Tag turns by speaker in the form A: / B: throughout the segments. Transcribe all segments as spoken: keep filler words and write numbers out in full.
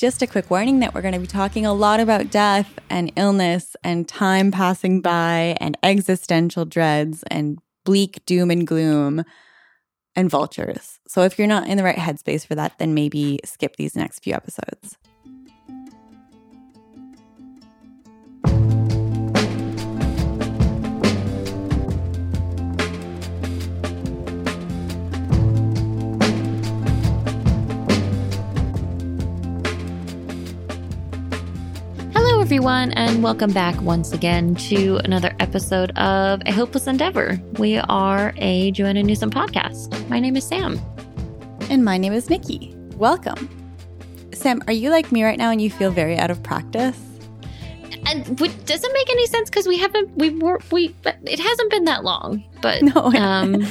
A: just a quick warning that we're going to be talking a lot about death and illness and time passing by and existential dreads and bleak doom and gloom and vultures. So if you're not in the right headspace for that, then maybe skip these next few episodes.
B: Everyone, and welcome back once again to another episode of A Hopeless Endeavor. We are a Joanna Newsom podcast. My name is Sam.
A: And my name is Nikki. Welcome. Sam, are you like me right now and you feel very out of practice?
B: And it doesn't make any sense because we haven't, we were, we, it hasn't been that long, but
A: no,
B: um,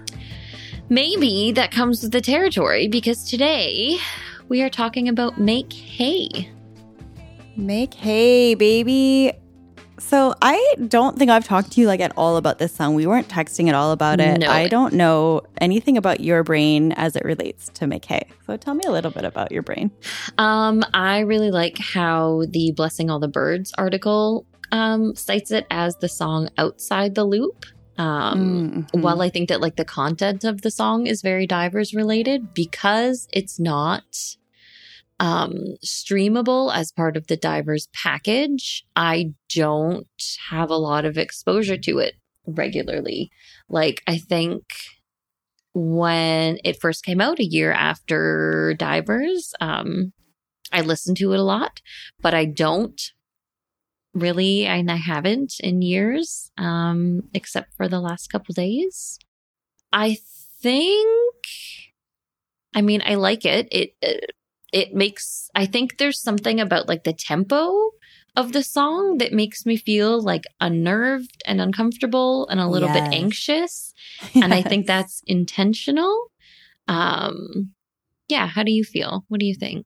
B: maybe that comes with the territory because today we are talking about Make Hay.
A: Make hay, baby. So I don't think I've talked to you like at all about this song. We weren't texting at all about it.
B: No.
A: I don't know anything about your brain as it relates to Make Hay. So tell me a little bit about your brain.
B: Um, I really like how the Blessing All the Birds article um, cites it as the song Outside the Loop. Um,
A: mm-hmm.
B: While I think that like the content of the song is very Divers related because it's not um streamable as part of the Divers package, I don't have a lot of exposure to it regularly. Like I think when it first came out a year after Divers, um I listened to it a lot, but I don't really, and I haven't in years, um except for the last couple days. I think I mean I like it. It, it It makes, I think there's something about like the tempo of the song that makes me feel like unnerved and uncomfortable and a little
A: yes.
B: bit anxious.
A: Yes.
B: And I think that's intentional. Um, yeah. How do you feel? What do you think?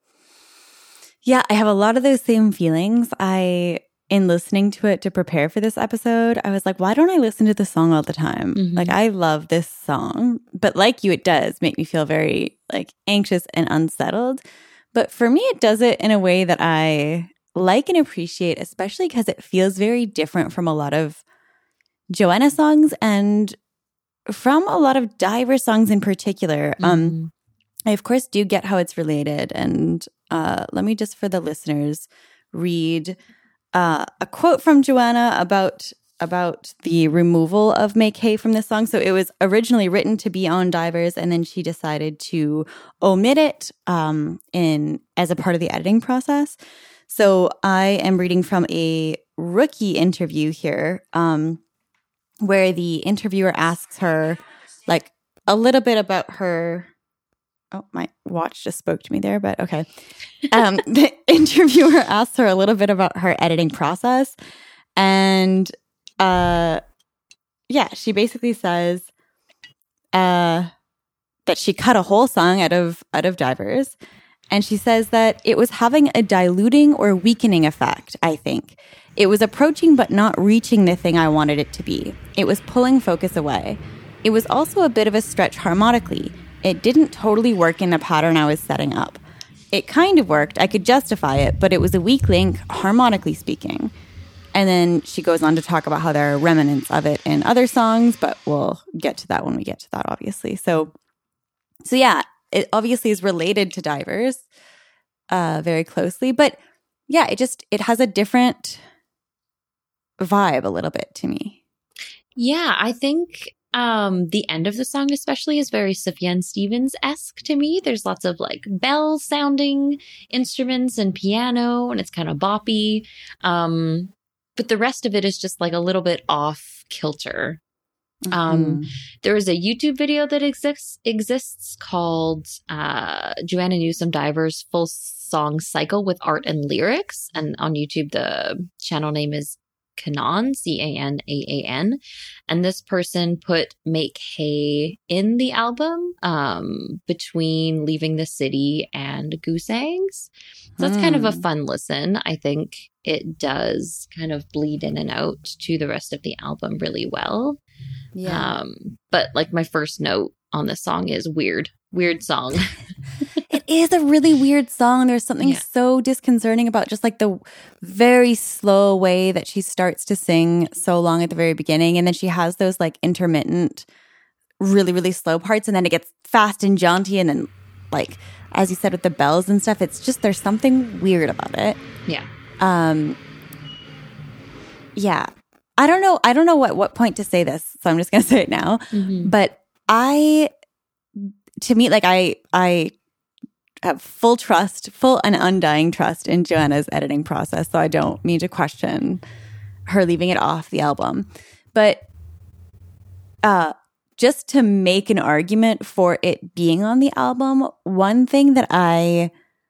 A: Yeah, I have a lot of those same feelings. I, in listening to it to prepare for this episode, I was like, why don't I listen to the song all the time?
B: Mm-hmm.
A: Like, I love this song, but like you, it does make me feel very like anxious and unsettled. But for me, it does it in a way that I like and appreciate, especially because it feels very different from a lot of Joanna songs and from a lot of Divers songs in particular. Mm-hmm. Um, I, of course, do get how it's related. And uh, let me just, for the listeners, read Uh, a quote from Joanna about about the removal of Make Hay from this song. So it was originally written to be on Divers, and then she decided to omit it um, in as a part of the editing process. So I am reading from a Rookie interview here, um, where the interviewer asks her like a little bit about her. Oh, my watch just spoke to me there, but okay. Um, the interviewer asked her a little bit about her editing process. And uh, yeah, she basically says uh, that she cut a whole song out of out of Divers. And she says that it was having a diluting or weakening effect, I think. It was approaching but not reaching the thing I wanted it to be. It was pulling focus away. It was also a bit of a stretch harmonically. It didn't totally work in the pattern I was setting up. It kind of worked. I could justify it, but it was a weak link, harmonically speaking. And then she goes on to talk about how there are remnants of it in other songs, but we'll get to that when we get to that, obviously. So, so yeah, it obviously is related to Divers uh, very closely. But yeah, it just, it has a different vibe a little bit to me.
B: Yeah, I think Um, the end of the song especially is very Sufjan Stevens-esque to me. There's lots of like bell sounding instruments and piano, and it's kind of boppy. Um, but the rest of it is just like a little bit off kilter. Mm-hmm. Um, there is a YouTube video that exists exists called uh, Joanna Newsom Divers Full Song Cycle with Art and Lyrics. And on YouTube, the channel name is Canaan, C A N A A N. And this person put Make Hay in the album um, between Leaving the City and Goose Eggs. So that's mm. kind of a fun listen. I think it does kind of bleed in and out to the rest of the album really well.
A: Yeah.
B: Um, but like my first note on this song is weird, weird song.
A: It is a really weird song. There's something
B: Yeah.
A: so disconcerting about just like the very slow way that she starts to sing so long at the very beginning. And then she has those like intermittent, really, really slow parts. And then it gets fast and jaunty. And then like, as you said, with the bells and stuff, it's just, there's something weird about it.
B: Yeah.
A: Um, yeah. I don't know. I don't know what, what point to say this. So I'm just going to say it now.
B: Mm-hmm.
A: But I, to me, like I, I have full trust, full and undying trust in Joanna's editing process. So I don't mean to question her leaving it off the album. But uh, just to make an argument for it being on the album, one thing that I,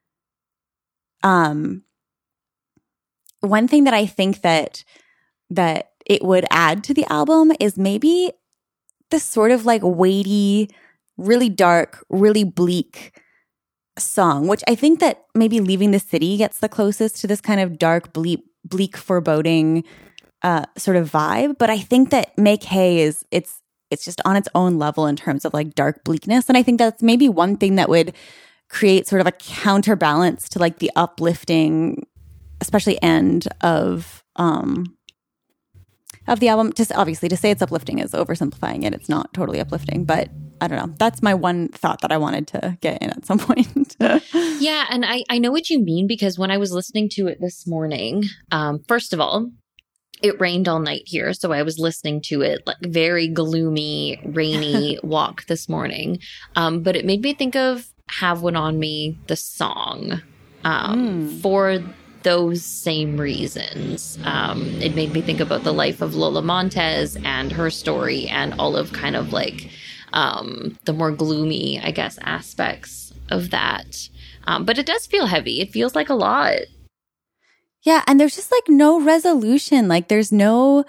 A: um, one thing that I think that that it would add to the album is maybe this sort of like weighty, really dark, really bleak song, which I think that maybe Leaving the City gets the closest to this kind of dark, bleak, bleak foreboding uh, sort of vibe. But I think that Make Hay is, it's, it's just on its own level in terms of like dark bleakness. And I think that's maybe one thing that would create sort of a counterbalance to like the uplifting, especially end of, um, of the album. Just obviously to say it's uplifting is oversimplifying it. It's not totally uplifting, but I don't know. That's my one thought that I wanted to get in at some point.
B: Yeah, and I, I know what you mean, because when I was listening to it this morning, um, first of all, it rained all night here. So I was listening to it like very gloomy, rainy walk this morning. Um, but it made me think of Have One On Me, the song, um, mm. for those same reasons. Um, it made me think about the life of Lola Montez and her story and all of kind of like um, the more gloomy, I guess, aspects of that. Um, but it does feel heavy. It feels like a lot.
A: Yeah. And there's just like no resolution. Like there's no,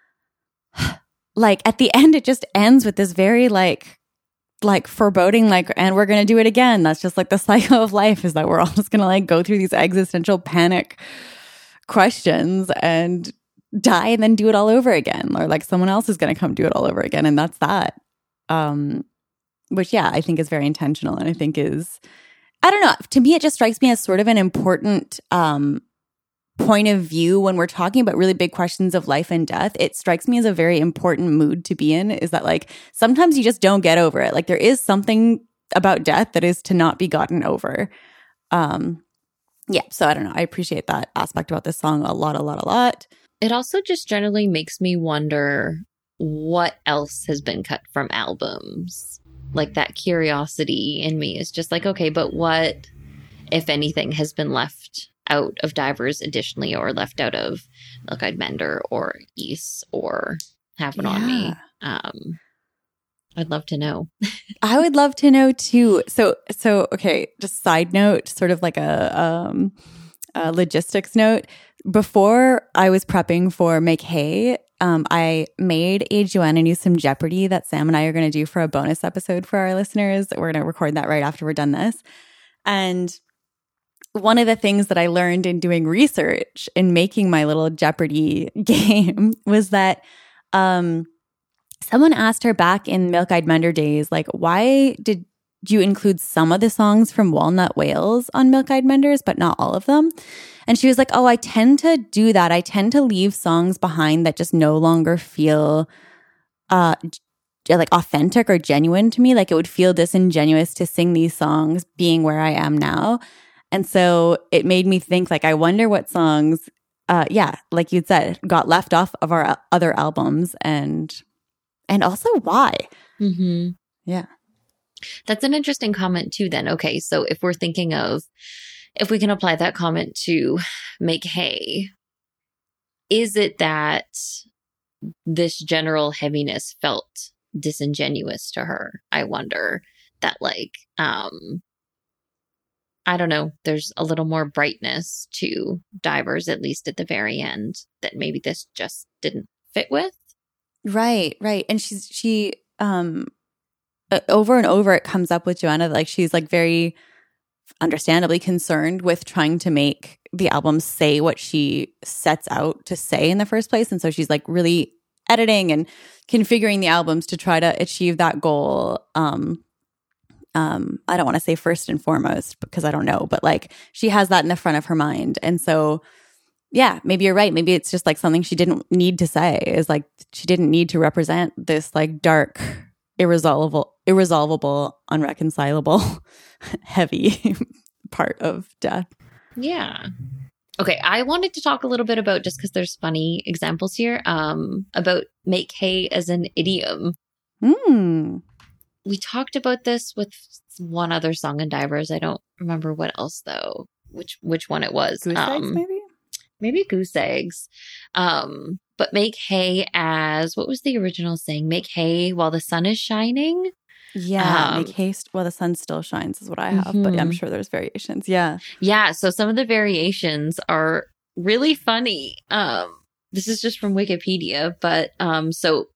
A: like at the end, it just ends with this very like, like foreboding, like, and we're going to do it again. That's just like the cycle of life, is that we're all just going to like go through these existential panic questions and die and then do it all over again. Or like someone else is going to come do it all over again. And that's that. Um, which, yeah, I think is very intentional. And I think is, I don't know, to me, it just strikes me as sort of an important, um, point of view when we're talking about really big questions of life and death. It strikes me as a very important mood to be in, is that like sometimes you just don't get over it. Like there is something about death that is to not be gotten over. Um, yeah, so I don't know. I appreciate that aspect about this song a lot, a lot, a lot.
B: It also just generally makes me wonder what else has been cut from albums. Like that curiosity in me is just like, okay, but what, if anything, has been left out of Divers additionally, or left out of Milk-Eyed Mender or East or Have One On Me? Um, I'd love to know.
A: I would love to know too. So, so okay, just side note, sort of like a, um, a logistics note. Before I was prepping for Make Hay, um, I made a Joanna Newsom Jeopardy that Sam and I are going to do for a bonus episode for our listeners. We're going to record that right after we're done this. And one of the things that I learned in doing research in making my little Jeopardy game was that um, someone asked her back in Milk-Eyed Mender days, like, why did you include some of the songs from Walnut Wales on Milk-Eyed Menders, but not all of them? And she was like, oh, I tend to do that. I tend to leave songs behind that just no longer feel uh, like authentic or genuine to me. Like it would feel disingenuous to sing these songs being where I am now. And so it made me think, like, I wonder what songs, uh, yeah, like you'd said, got left off of our other albums, and and also why.
B: Mm-hmm.
A: Yeah.
B: That's an interesting comment too then. Okay, so if we're thinking of, if we can apply that comment to Make Hay, is it that this general heaviness felt disingenuous to her? I wonder that, like, um, I don't know, there's a little more brightness to Divers, at least at the very end, that maybe this just didn't fit with.
A: Right, right. And she's, she, um, over and over it comes up with Joanna, like she's like very understandably concerned with trying to make the album say what she sets out to say in the first place. And so she's like really editing and configuring the albums to try to achieve that goal. Um, um, I don't want to say first and foremost because I don't know, but like she has that in the front of her mind. And so, yeah, maybe you're right. Maybe it's just like something she didn't need to say, is like she didn't need to represent this like dark, irresolvable, irresolvable, unreconcilable, heavy part of death.
B: Yeah. Okay, I wanted to talk a little bit about, just because there's funny examples here, um, about make hay as an idiom.
A: Mm.
B: We talked about this with one other song in Divers. I don't remember what else though. Which which one it was?
A: Goose
B: um,
A: eggs, maybe.
B: Maybe goose eggs. Um, but make hay as, what was the original saying? Make hay while the sun is shining.
A: Yeah,
B: Um,
A: make haste while the sun still shines is what I have,
B: Mhm.
A: but I'm sure there's variations. Yeah.
B: Yeah, so some of the variations are really funny. Um, this is just from Wikipedia, but um, so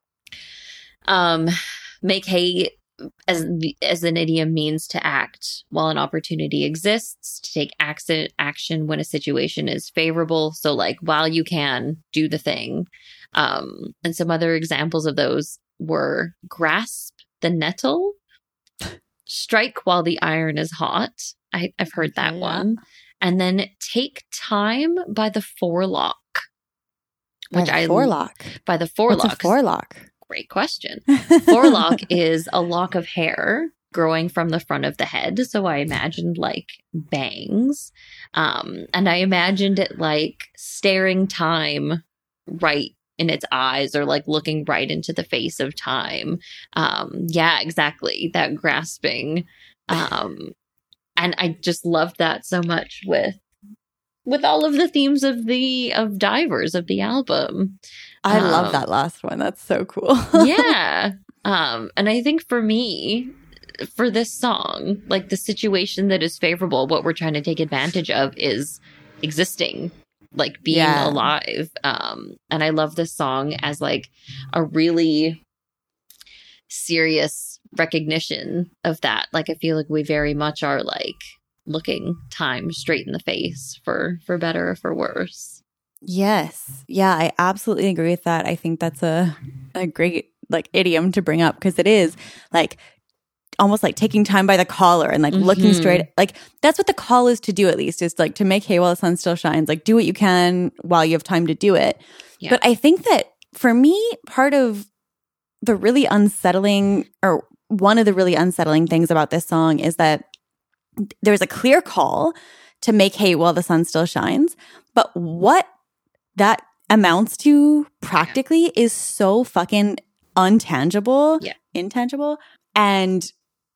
B: um, make hay as as an idiom means to act while an opportunity exists, to take action action when a situation is favorable. So, like, while you can, do the thing. Um, and some other examples of those were grasp the nettle, strike while the iron is hot. I, I've heard that
A: Yeah.
B: one. And then take time by the forelock.
A: By
B: Which
A: the
B: I
A: forelock.
B: by the
A: What's
B: forelock.
A: a forelock?
B: Great question. Forelock is a lock of hair growing from the front of the head. So I imagined like bangs. Um, and I imagined it like staring time right in its eyes, or like looking right into the face of time. Um, yeah, exactly. That grasping. Um, and I just loved that so much with with all of the themes of the of Divers of the album.
A: I love
B: Um,
A: that last one. That's so cool.
B: yeah. Um, and I think for me, for this song, like the situation that is favorable, what we're trying to take advantage of is existing, like being
A: Yeah.
B: alive. Um, and I love this song as like a really serious recognition of that. Like I feel like we very much are like looking time straight in the face, for for better or for worse.
A: Yes. Yeah, I absolutely agree with that. I think that's a a great like idiom to bring up, because it is like almost like taking time by the collar and like looking
B: Mhm.
A: straight. Like that's what the call is to do, at least, is like to make hay while the sun still shines. Like do what you can while you have time to do it.
B: Yeah.
A: But I think that for me, part of the really unsettling, or one of the really unsettling things about this song is that there's a clear call to make hay while the sun still shines. But what that amounts to practically is so fucking untangible,
B: Yeah.
A: intangible. And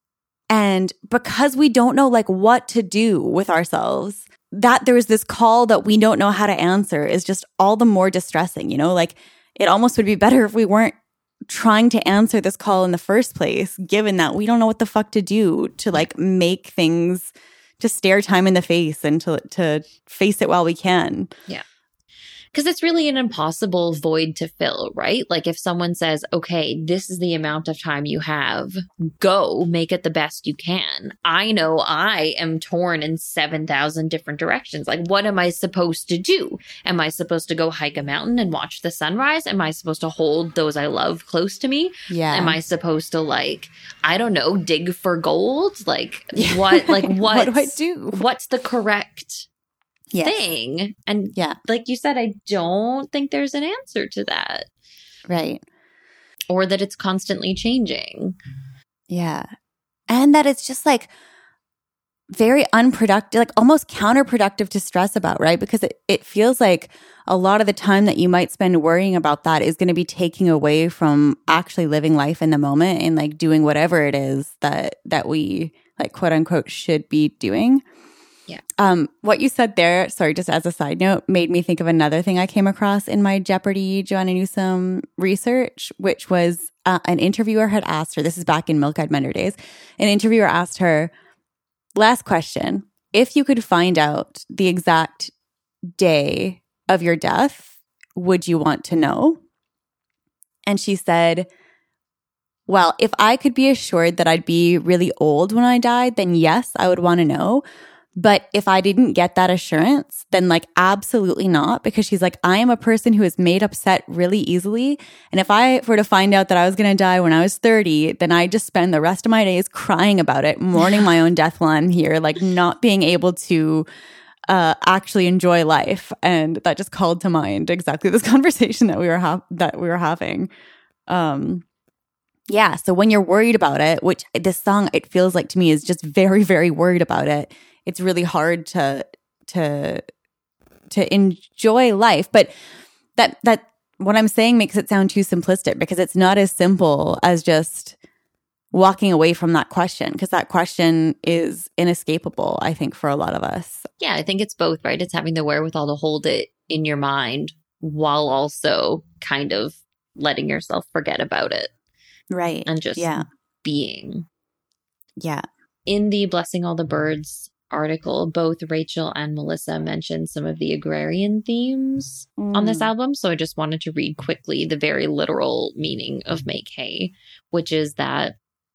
A: and because we don't know like what to do with ourselves, that there's this call that we don't know how to answer is just all the more distressing, you know? Like it almost would be better if we weren't trying to answer this call in the first place, given that we don't know what the fuck to do to like make things, to stare time in the face and to to face it while we can.
B: Because it's really an impossible void to fill, right? Like if someone says, okay, this is the amount of time you have, go make it the best you can. I know I am torn in seven thousand different directions. Like, what am I supposed to do? Am I supposed to go hike a mountain and watch the sunrise? Am I supposed to hold those I love close to me?
A: Yeah.
B: Am I supposed to, like, I don't know, dig for gold? Like, what, like,
A: what do I
B: what's-
A: do?
B: What's the correct
A: Yes.
B: thing? And
A: Yeah.
B: like you said, I don't think there's an answer to that,
A: Right.
B: or that it's constantly changing.
A: Yeah. And that it's just like very unproductive, like almost counterproductive to stress about, right? Because it, it feels like a lot of the time that you might spend worrying about that is going to be taking away from actually living life in the moment and like doing whatever it is that that we like quote unquote should be doing.
B: Yeah.
A: Um, what you said there, sorry, just as a side note, made me think of another thing I came across in my Jeopardy Joanna Newsom research, which was uh, an interviewer had asked her, this is back in Milk Eyed Mender days, an interviewer asked her, last question, if you could find out the exact day of your death, would you want to know? And she said, well, if I could be assured that I'd be really old when I died, then yes, I would want to know. But if I didn't get that assurance, then like absolutely not, because she's like, I am a person who is made upset really easily. And if I were to find out that I was going to die when I was thirty, then I just spend the rest of my days crying about it, mourning my own death while I'm here, like not being able to uh, actually enjoy life. And that just called to mind exactly this conversation that we were ha- that we were having. Um, yeah. So when you're worried about it, which this song, it feels like to me is just very, very worried about it. It's really hard to to to enjoy life. But that that what I'm saying makes it sound too simplistic, because it's not as simple as just walking away from that question, because that question is inescapable, I think, for a lot of us.
B: Yeah, I think it's both, right? It's having the wherewithal to hold it in your mind while also kind of letting yourself forget about it.
A: Right.
B: And just
A: yeah.
B: being.
A: Yeah.
B: In the Blessing All the Birds article, both Rachel and Melissa mentioned some of the agrarian themes mm. on this album. So I just wanted to read quickly the very literal meaning of make hay, which is that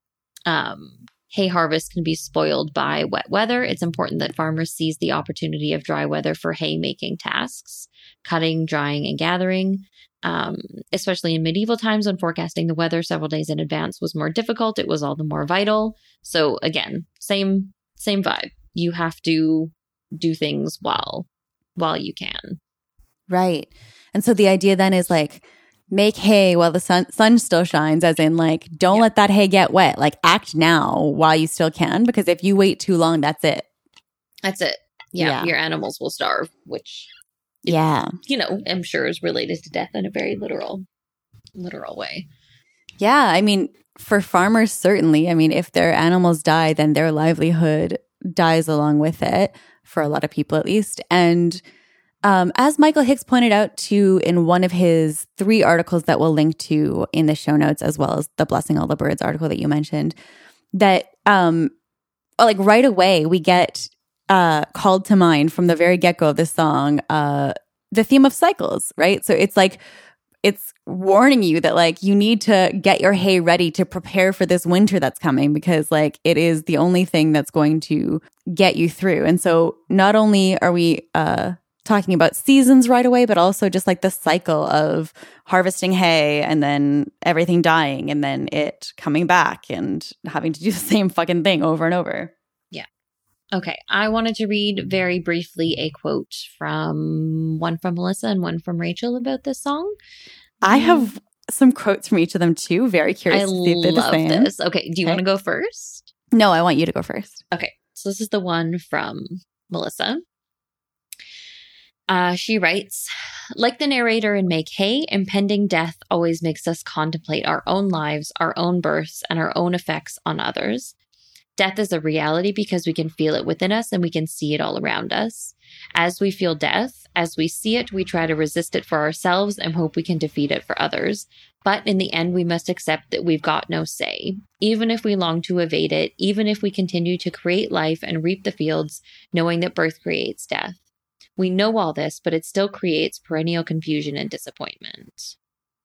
B: um, hay harvest can be spoiled by wet weather. It's important that farmers seize the opportunity of dry weather for hay making tasks, cutting, drying, and gathering. Um, especially in medieval times when forecasting the weather several days in advance was more difficult, it was all the more vital. So again, same same vibe. You have to do things while while you can.
A: Right. And so the idea then is like, make hay while the sun sun still shines, as in like, don't yeah. let that hay get wet. Like act now while you still can, because if you wait too long, that's it.
B: That's it. Yeah. yeah. Your animals will starve, which,
A: yeah,
B: you know, I'm sure is related to death in a very literal, literal way.
A: Yeah. I mean, for farmers, certainly. I mean, if their animals die, then their livelihood dies along with it, for a lot of people at least. And um, as Michael Hicks pointed out too in one of his three articles that we'll link to in the show notes, as well as the Blessing All the Birds article that you mentioned, that um, like right away we get uh, called to mind from the very get-go of this song uh, the theme of cycles, right? So it's like, it's warning you that like you need to get your hay ready to prepare for this winter that's coming, because like it is the only thing that's going to get you through. And so not only are we uh, talking about seasons right away, but also just like the cycle of harvesting hay and then everything dying and then it coming back and having to do the same fucking thing over and over.
B: Yeah. Okay. I wanted to read very briefly a quote from one from Melissa and one from Rachel about this song.
A: I have some quotes from each of them too. Very curious
B: I
A: to see if they're
B: love
A: the same.
B: this. Okay. Do you
A: okay.
B: want to go first?
A: No, I want you to go first.
B: Okay. So this is the one from Melissa. Uh, she writes, like the narrator in Make Hay, impending death always makes us contemplate our own lives, our own births, and our own effects on others. Death is a reality because we can feel it within us and we can see it all around us. As we feel death, as we see it, we try to resist it for ourselves and hope we can defeat it for others. But in the end, we must accept that we've got no say. Even if we long to evade it, even if we continue to create life and reap the fields, knowing that birth creates death. We know all this, but it still creates perennial confusion and disappointment.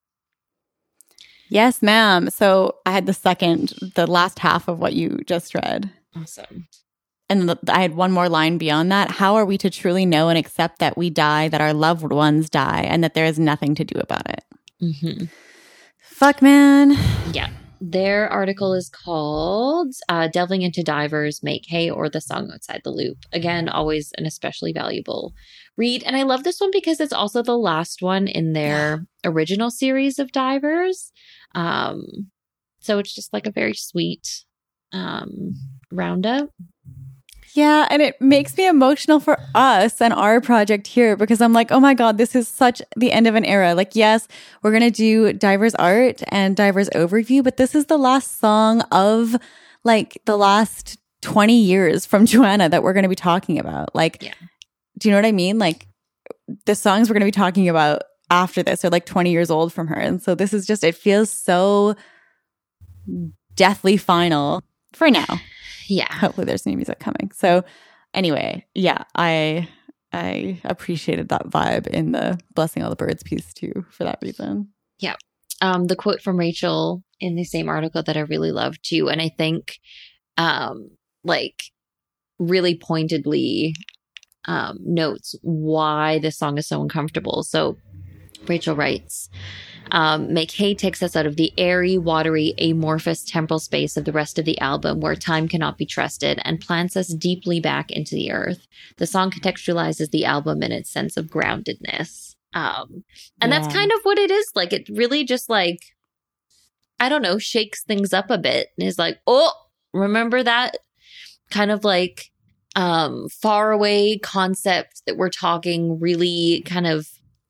A: Yes, ma'am. So I had the second, the last half of what you just read.
B: Awesome.
A: And the, I had one more line beyond that. How are we to truly know and accept that we die, that our loved ones die, and that there is nothing to do about it?
B: Mm-hmm.
A: Fuck, man.
B: Yeah. Their article is called uh, Delving into Divers, Make Hay, or The Song Outside the Loop. Again, always an especially valuable read. And I love this one because it's also the last one in their original series of divers. Um, so it's just like a very sweet um, roundup.
A: Yeah, and it makes me emotional for us and our project here, because I'm like, oh my God, this is such the end of an era. Like, yes, we're going to do Divers Art and Divers Overview, but this is the last song of like the last twenty years from Joanna that we're going to be talking about. Like, yeah. Do you know what I mean? Like, the songs we're going to be talking about after this are like twenty years old from her. And so this is just, it feels so deathly final for now.
B: Yeah.
A: Hopefully there's new music coming. So anyway, yeah, I I appreciated that vibe in the Blessing All the Birds piece too for that reason.
B: Yeah. Um, the quote from Rachel in the same article that I really loved too. And I think um, like really pointedly um, notes why this song is so uncomfortable. So Rachel writes, um, McKay takes us out of the airy, watery, amorphous temporal space of the rest of the album where time cannot be trusted and plants us deeply back into the earth. The song contextualizes the album in its sense of groundedness. Um, and yeah. that's kind of what it is. Like, it really just like, I don't know, shakes things up a bit and is like, oh, remember that kind of like um, far away concept that we're talking really kind of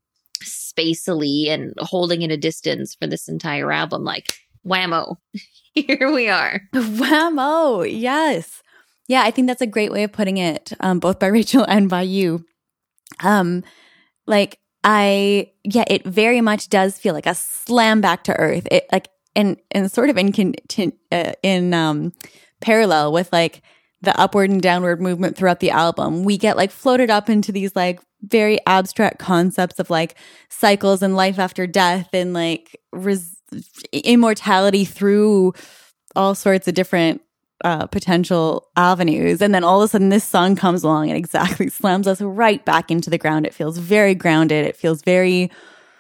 B: spacily and holding at a distance for this entire album. Like, whammo, here we are.
A: Whammo, yes. Yeah, I think that's a great way of putting it, um, both by Rachel and by you. Um, like, I, yeah, it very much does feel like a slam back to earth. It like, and, and sort of in, uh, in um, parallel with like the upward and downward movement throughout the album, we get like floated up into these like very abstract concepts of like cycles and life after death and like res- immortality through all sorts of different uh, potential avenues. And then all of a sudden this song comes along and exactly slams us right back into the ground. It feels very grounded. It feels very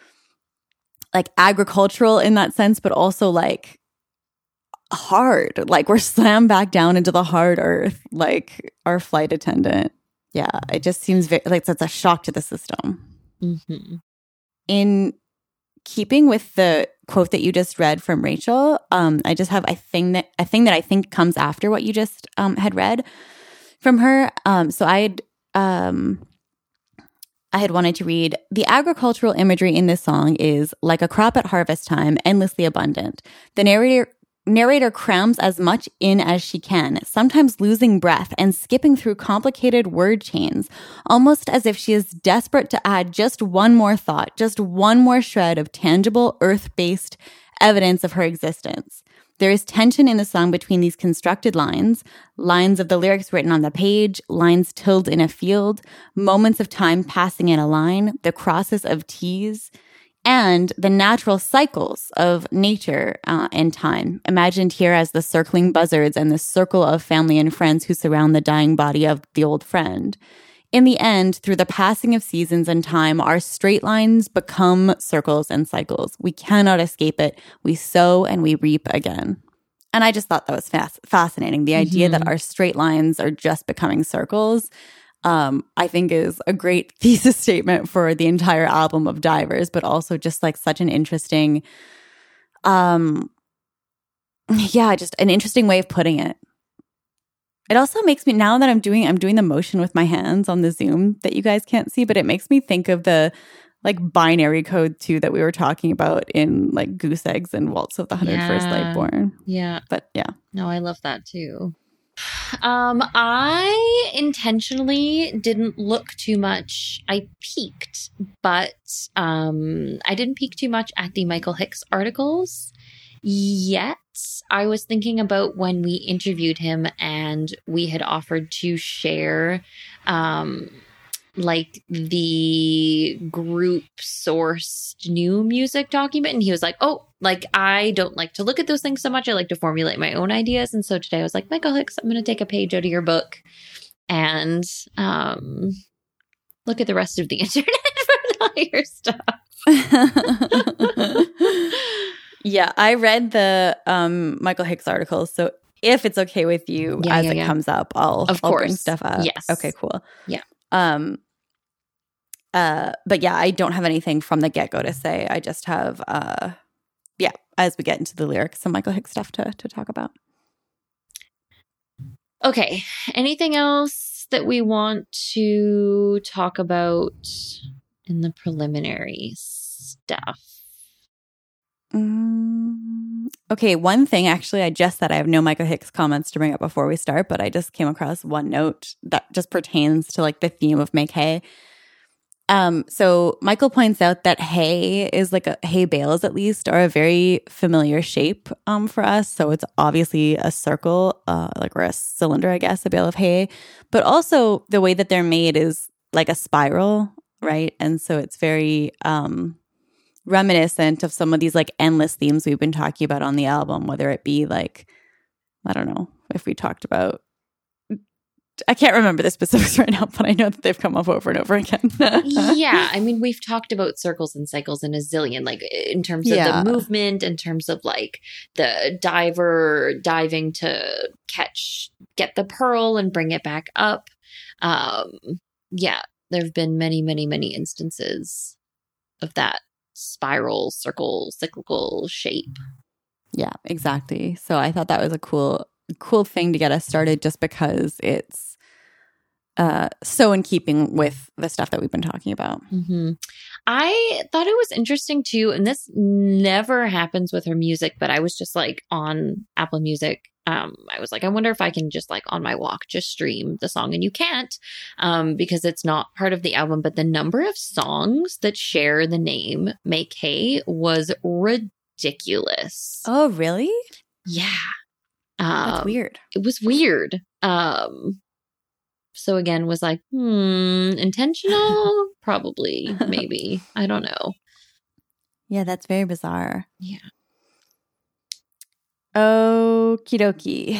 A: like agricultural in that sense, but also like hard. Like we're slammed back down into the hard earth, like our flight attendant. Yeah, it just seems very, like that's a shock to the system.
B: Mm-hmm.
A: In keeping with the quote that you just read from Rachel, um, I just have a thing that a thing that I think comes after what you just um, had read from her. Um, so I had um, I had wanted to read, the agricultural imagery in this song is like a crop at harvest time, endlessly abundant. The narrator Narrator crams as much in as she can, sometimes losing breath and skipping through complicated word chains, almost as if she is desperate to add just one more thought, just one more shred of tangible, earth-based evidence of her existence. There is tension in the song between these constructed lines, lines of the lyrics written on the page, lines tilled in a field, moments of time passing in a line, the crosses of T's, and the natural cycles of nature uh, and time, imagined here as the circling buzzards and the circle of family and friends who surround the dying body of the old friend. In the end, through the passing of seasons and time, our straight lines become circles and cycles. We cannot escape it. We sow and we reap again. And I just thought that was fas- fascinating. The idea mm-hmm. that our straight lines are just becoming circles, Um, I think is a great thesis statement for the entire album of Divers, but also just like such an interesting, um, yeah, just an interesting way of putting it. It also makes me, now that I'm doing, I'm doing the motion with my hands on the Zoom that you guys can't see, but it makes me think of the like binary code too that we were talking about in like Goose Eggs and Waltz of the hundred-first
B: yeah.
A: Light Born.
B: Yeah.
A: But yeah.
B: No, I love that too. Um, I intentionally didn't look too much. I peeked, but um, I didn't peek too much at the Michael Hicks articles yet. I was thinking about when we interviewed him and we had offered to share um, like the group sourced new music document. And he was like, oh, like, I don't like to look at those things so much. I like to formulate my own ideas. And so today I was like, Michael Hicks, I'm going to take a page out of your book and um, look at the rest of the internet for all your stuff.
A: Yeah, I read the um, Michael Hicks articles. So if it's okay with you,
B: yeah,
A: as
B: yeah,
A: it
B: yeah.
A: comes up, I'll,
B: of
A: I'll
B: course.
A: bring stuff up.
B: Yes.
A: Okay, cool.
B: Yeah.
A: Um. Uh. But yeah, I don't have anything from the get-go to say. I just have, uh, yeah, as we get into the lyrics, some Michael Hicks stuff to to talk about.
B: Okay. Anything else that we want to talk about in the preliminary stuff?
A: Mm, okay, one thing actually, I just said I have no Michael Hicks comments to bring up before we start, but I just came across one note that just pertains to like the theme of Make Hay. Um, so Michael points out that hay is like a hay bales, at least, are a very familiar shape um, for us. So it's obviously a circle, uh, like or a cylinder, I guess, a bale of hay. But also the way that they're made is like a spiral, right? And so it's very um, reminiscent of some of these like endless themes we've been talking about on the album, whether it be like, I don't know if we talked about just, I can't remember the specifics right now, but I know that they've come up over and over again.
B: Yeah. I mean, we've talked about circles and cycles in a zillion, like in terms of
A: Yeah.
B: the movement, in terms of like the diver diving to catch, get the pearl and bring it back up. Um, yeah, there have been many, many, many instances of that spiral, circle, cyclical shape.
A: Yeah, exactly. So I thought that was a cool, cool thing to get us started just because it's uh, so in keeping with the stuff that we've been talking about.
B: Mm-hmm. I thought it was interesting too, and this never happens with her music, but I was just like on Apple Music. Um, I was like, I wonder if I can just like on my walk, just stream the song. And you can't um, because it's not part of the album. But the number of songs that share the name Make Hay was ridiculous.
A: Oh, really?
B: Yeah. Um,
A: That's weird.
B: It was weird. Um, so again, was like, hmm, intentional? Probably, maybe. I don't know.
A: Yeah, that's very bizarre.
B: Yeah.
A: Okie dokie.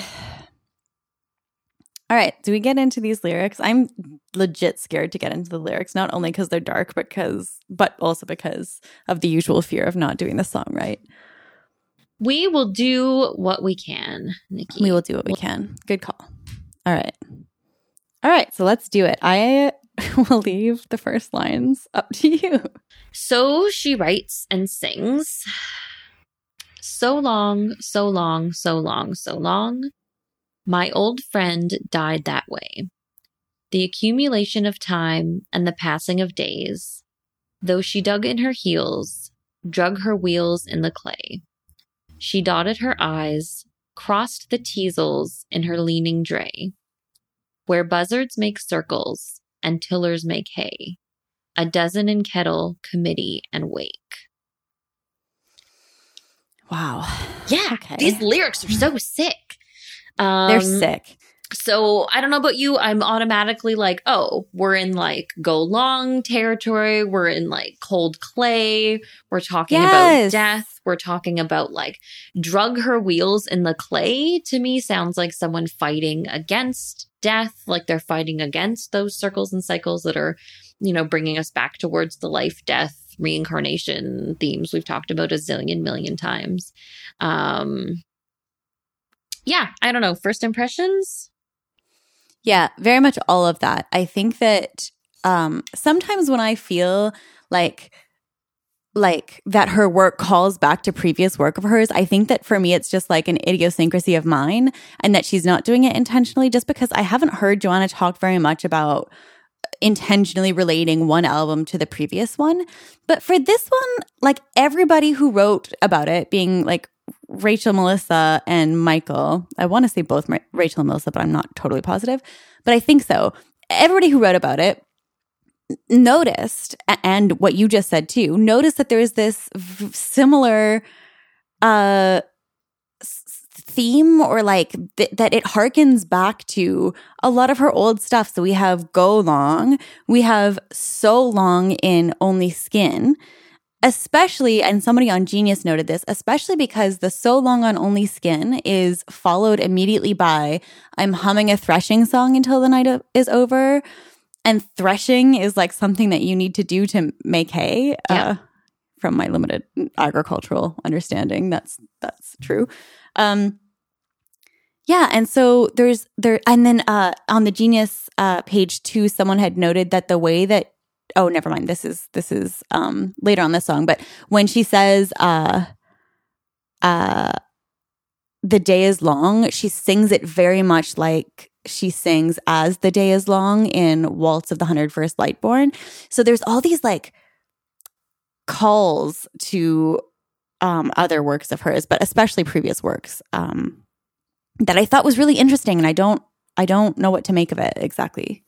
A: All right. Do we get into these lyrics? I'm legit scared to get into the lyrics, not only because they're dark, because, but also because of the usual fear of not doing the song right.
B: We will do what we can, Nikki.
A: We will do what we can. Good call. All right. All right. So let's do it. I will leave the first lines up to you.
B: So she writes and sings. So long, so long, so long, so long. My old friend died that way. The accumulation of time and the passing of days, though she dug in her heels, drug her wheels in the clay. She dotted her I's, crossed the teasels in her leaning dray, where buzzards make circles and tillers make hay, a dozen in kettle, committee, and wake.
A: Wow.
B: Yeah,
A: Okay.
B: These lyrics are so sick. Um,
A: They're sick.
B: So I don't know about you. I'm automatically like, oh, we're in like go long territory. We're in like cold clay. We're talking
A: Yes.
B: about death. We're talking about like drug her wheels in the clay. To me, sounds like someone fighting against death. Like they're fighting against those circles and cycles that are, you know, bringing us back towards the life, death, reincarnation themes we've talked about a zillion million times. Um, yeah, I don't know. First impressions?
A: Yeah, very much all of that. I think that um, sometimes when I feel like like that her work calls back to previous work of hers, I think that for me it's just like an idiosyncrasy of mine and that she's not doing it intentionally, just because I haven't heard Joanna talk very much about intentionally relating one album to the previous one. But for this one, like everybody who wrote about it, being like Rachel, Melissa, and Michael, I want to say both Ma- Rachel and Melissa, but I'm not totally positive, but I think so. Everybody who wrote about it noticed, and what you just said too, noticed that there's this v- similar uh theme, or like th- that it harkens back to a lot of her old stuff. So we have Go Long, we have So Long in Only Skin, especially, and somebody on Genius noted this, especially because the So Long on Only Skin is followed immediately by I'm humming a threshing song until the night o- is over. And threshing is like something that you need to do to make hay.
B: Yeah.
A: Uh, from my limited agricultural understanding, that's that's true. Um, yeah, and so there's there, and then uh, on the Genius uh, page two, someone had noted that the way that oh, never mind, this is this is um, later on the song, but when she says uh, uh, the day is long, she sings it very much like she sings As the Day is Long in Waltz of the Hundred First Lightborn. So there's all these like calls to um, other works of hers, but especially previous works, um, that I thought was really interesting, and I don't, I don't know what to make of it exactly.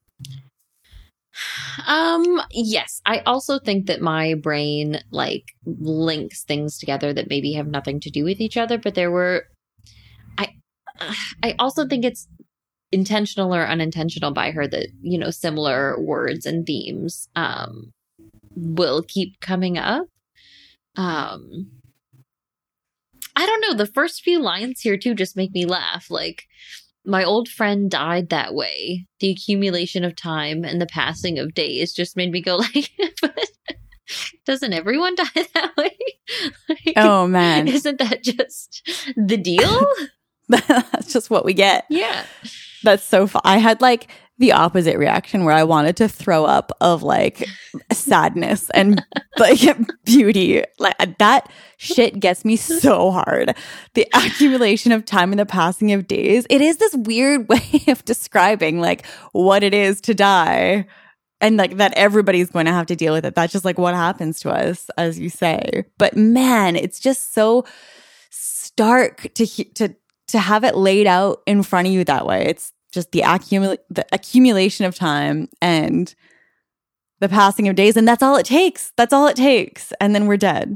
B: Um, yes, I also think that my brain like links things together that maybe have nothing to do with each other, but there were, I, I also think it's intentional or unintentional by her that, you know, similar words and themes, um, will keep coming up. Um, I don't know. The first few lines here too just make me laugh. Like, my old friend died that way. The accumulation of time and the passing of days just made me go like, but doesn't everyone die that way? Like,
A: oh, man.
B: Isn't that just the deal?
A: That's just what we get.
B: Yeah.
A: That's so fun. I had like the opposite reaction where I wanted to throw up of like sadness and like beauty. Like that shit gets me so hard. The accumulation of time and the passing of days. It is this weird way of describing like what it is to die. And like that everybody's going to have to deal with it. That's just like what happens to us, as you say. But man, it's just so stark to to to have it laid out in front of you that way. It's just the accumula- the accumulation of time and the passing of days. And that's all it takes. That's all it takes. And then we're dead.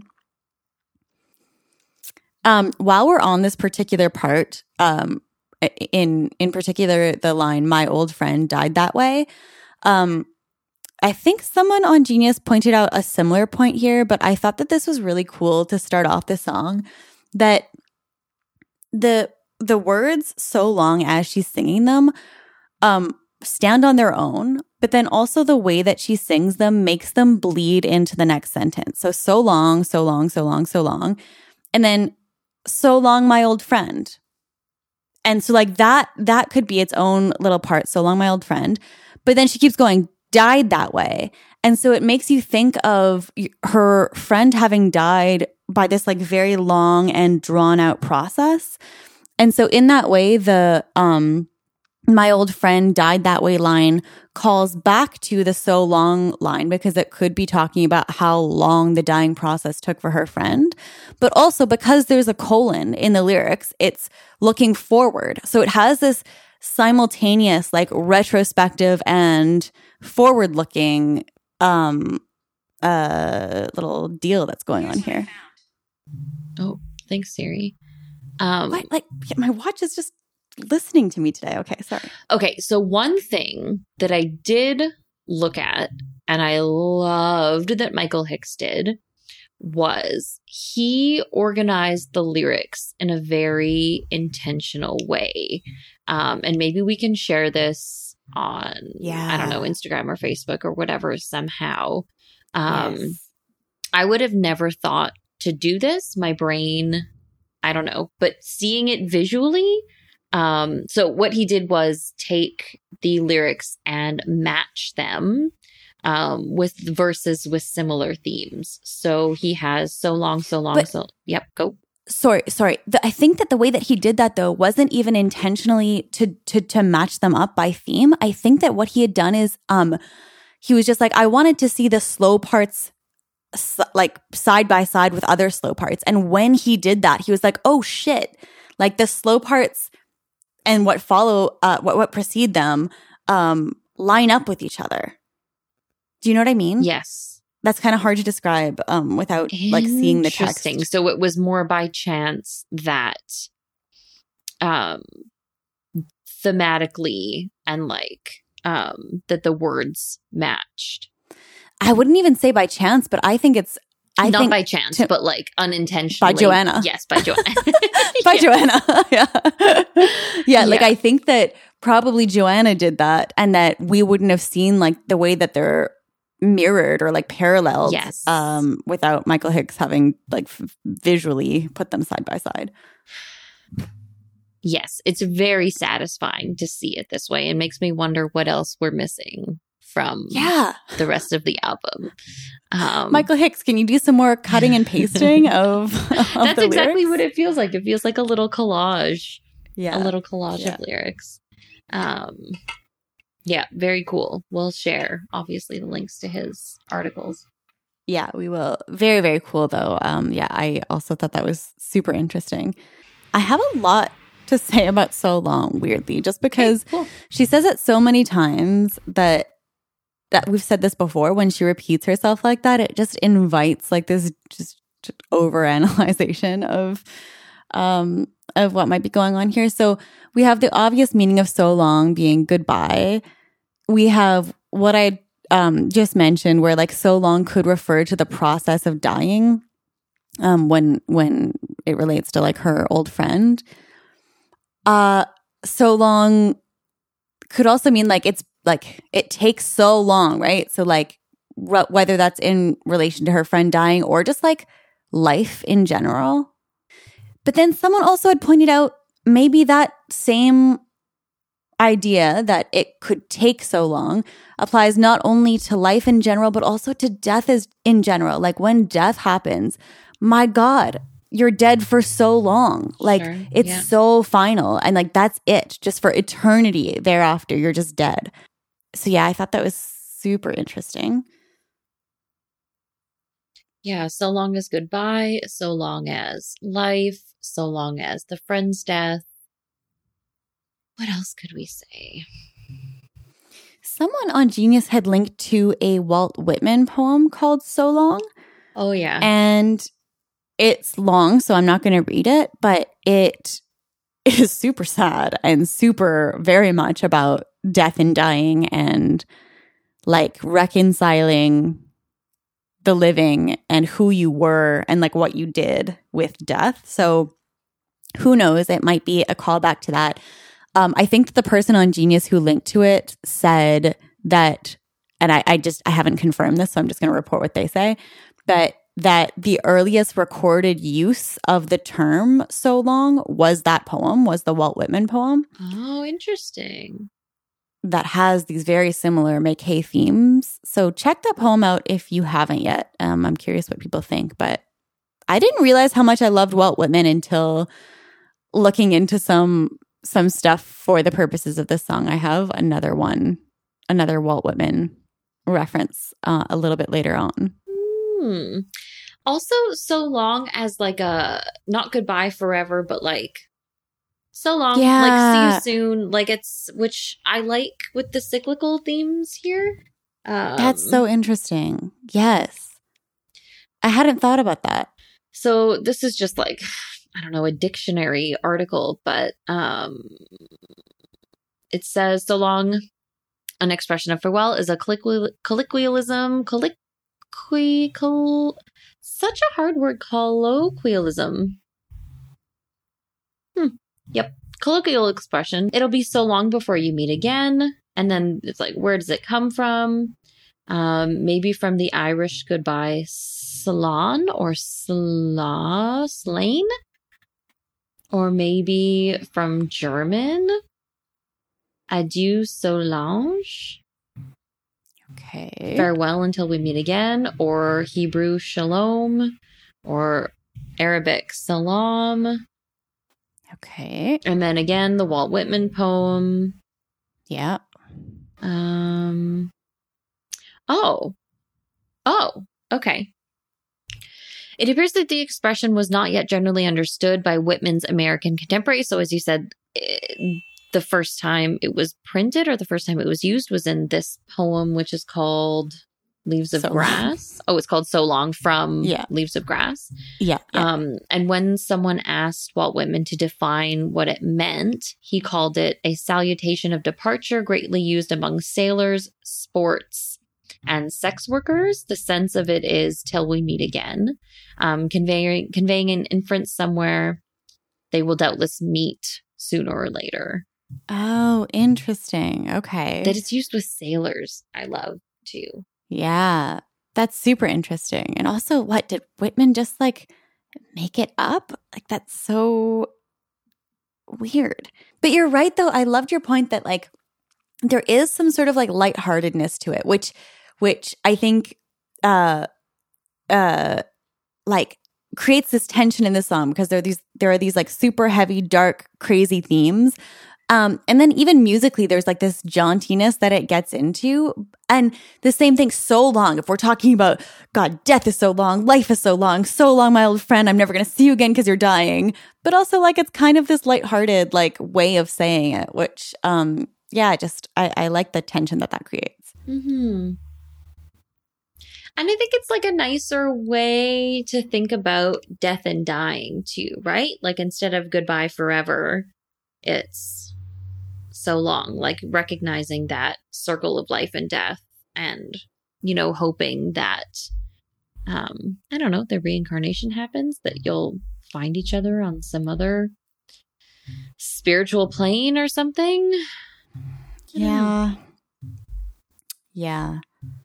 A: Um, while we're on this particular part, um, in in particular, the line, my old friend died that way. Um, I think someone on Genius pointed out a similar point here, but I thought that this was really cool to start off the song, that the the words so long as she's singing them um, stand on their own, but then also the way that she sings them makes them bleed into the next sentence. So, so long, so long, so long, so long. And then, so long, my old friend. And so like that, that could be its own little part, so long, my old friend. But then she keeps going, died that way. And so it makes you think of her friend having died by this like very long and drawn out process. And so in that way, the um, my old friend died that way line calls back to the so long line, because it could be talking about how long the dying process took for her friend. But also because there's a colon in the lyrics, it's looking forward. So it has this simultaneous like retrospective and forward looking um, uh, little deal that's going on here.
B: Oh, thanks, Siri. Um,
A: what? Like my watch is just listening to me today. Okay, sorry.
B: Okay, so one thing that I did look at, and I loved that Michael Hicks did, was he organized the lyrics in a very intentional way. Um, and maybe we can share this on,
A: yeah.
B: I don't know, Instagram or Facebook or whatever somehow. Um,
A: yes.
B: I would have never thought to do this. My brain, I don't know, but seeing it visually. Um, so what he did was take the lyrics and match them um, with verses with similar themes. So he has so long, so long, but, so yep, go.
A: Sorry, sorry. The, I think that the way that he did that though wasn't even intentionally to to to match them up by theme. I think that what he had done is um, he was just like, I wanted to see the slow parts like side by side with other slow parts. And when he did that, he was like, oh shit, like the slow parts and what follow, uh, what, what precede them um, line up with each other. Do you know what I mean?
B: Yes.
A: That's kind of hard to describe um, without like seeing the text.
B: Interesting. So it was more by chance that um, thematically and like um, that the words matched.
A: I wouldn't even say by chance, but I think it's I
B: not
A: think
B: by chance,
A: to,
B: but like unintentionally.
A: By Joanna.
B: Yes, by Joanna.
A: by
B: yeah.
A: Joanna. yeah. yeah. Yeah, like
B: yeah.
A: I think that probably Joanna did that, and that we wouldn't have seen like the way that they're mirrored or like paralleled
B: yes.
A: um, without Michael Hicks having like f- visually put them side by side.
B: Yes, it's very satisfying to see it this way. It makes me wonder what else we're missing from
A: yeah.
B: the rest of the album. Um,
A: Michael Hicks, can you do some more cutting and pasting of, of
B: That's
A: the
B: exactly
A: lyrics?
B: what it feels like. It feels like a little collage.
A: Yeah.
B: A little collage
A: yeah.
B: of lyrics. Um, yeah, very cool. We'll share, obviously, the links to his articles.
A: Yeah, we will. Very, very cool, though. Um, yeah, I also thought that was super interesting. I have a lot to say about So Long, weirdly, just because
B: okay, cool.
A: she says it so many times that that we've said this before. When she repeats herself like that, it just invites like this just, just overanalyzation of um of what might be going on here. So we have the obvious meaning of so long being goodbye. We have what I um just mentioned, where like so long could refer to the process of dying um when when it relates to like her old friend. Uh so long could also mean like it's like it takes so long, right? So like r- whether that's in relation to her friend dying or just like life in general. But then someone also had pointed out maybe that same idea that it could take so long applies not only to life in general, but also to death as in general. Like when death happens, my God, you're dead for so long. Like
B: Sure,
A: it's
B: yeah.
A: so final. And like that's it. Just for eternity thereafter, you're just dead. So yeah, I thought that was super interesting.
B: Yeah, so long as goodbye, so long as life, so long as the friend's death. What else could we say?
A: Someone on Genius had linked to a Walt Whitman poem called So Long.
B: Oh, yeah.
A: And it's long, so I'm not going to read it, but it is super sad and super very much about death and dying and like reconciling the living and who you were and like what you did with death. So who knows? It might be a callback to that. Um, I think the person on Genius who linked to it said that, and I, I just, I haven't confirmed this, so I'm just going to report what they say, but that the earliest recorded use of the term so long was that poem, was the Walt Whitman poem.
B: Oh, interesting.
A: That has these very similar make hay themes. So check that poem out if you haven't yet. Um, I'm curious what people think, but I didn't realize how much I loved Walt Whitman until looking into some some stuff for the purposes of this song. I have another one, another Walt Whitman reference uh, a little bit later on.
B: Hmm. Also, so long as like a not goodbye forever, but like so long,
A: Yeah.
B: like see you soon. Like it's which I like with the cyclical themes here. Um,
A: That's so interesting. Yes. I hadn't thought about that.
B: So this is just like I don't know a dictionary article, but um, it says so long. An expression of farewell is a colloquial, colloquialism. Colloquial. Such a hard word. Colloquialism. Hmm. Yep. Colloquial expression. It'll be so long before you meet again. And then it's like, where does it come from? Um, maybe from the Irish goodbye salon or sla, slain. Or maybe from German. Adieu so long.
A: Okay.
B: Farewell until we meet again. Or Hebrew shalom. Or Arabic salam.
A: Okay.
B: And then again, the Walt Whitman poem.
A: Yeah.
B: Um. Oh. Oh, okay. It appears that the expression was not yet generally understood by Whitman's American contemporaries. So as you said, it, the first time it was printed or the first time it was used was in this poem, which is called Leaves of
A: So
B: Grass. Oh, it's called So Long from
A: Yeah.
B: Leaves of Grass.
A: Yeah. yeah.
B: Um, and when someone asked Walt Whitman to define what it meant, he called it a salutation of departure greatly used among sailors, sports, and sex workers. The sense of it is till we meet again, um, conveying conveying an inference somewhere they will doubtless meet sooner or later.
A: Oh, interesting. Okay.
B: That it's used with sailors, I love too.
A: Yeah. That's super interesting. And also, what did Whitman just like make it up? Like, that's so weird. But you're right, though. I loved your point that like there is some sort of like lightheartedness to it, which, which I think, uh, uh, like creates this tension in the song because there are these, there are these like super heavy, dark, crazy themes. Um, and then even musically, there's like this jauntiness that it gets into. And the same thing, so long. If we're talking about, God, death is so long, life is so long, so long, my old friend, I'm never going to see you again because you're dying. But also like it's kind of this lighthearted like way of saying it, which, um, yeah, just I, I like the tension that that creates.
B: Mm-hmm. And I think it's like a nicer way to think about death and dying too, right? Like instead of goodbye forever, it's so long, like recognizing that circle of life and death and, you know, hoping that, um, I don't know, the reincarnation happens, that you'll find each other on some other spiritual plane or something.
A: Yeah. Yeah.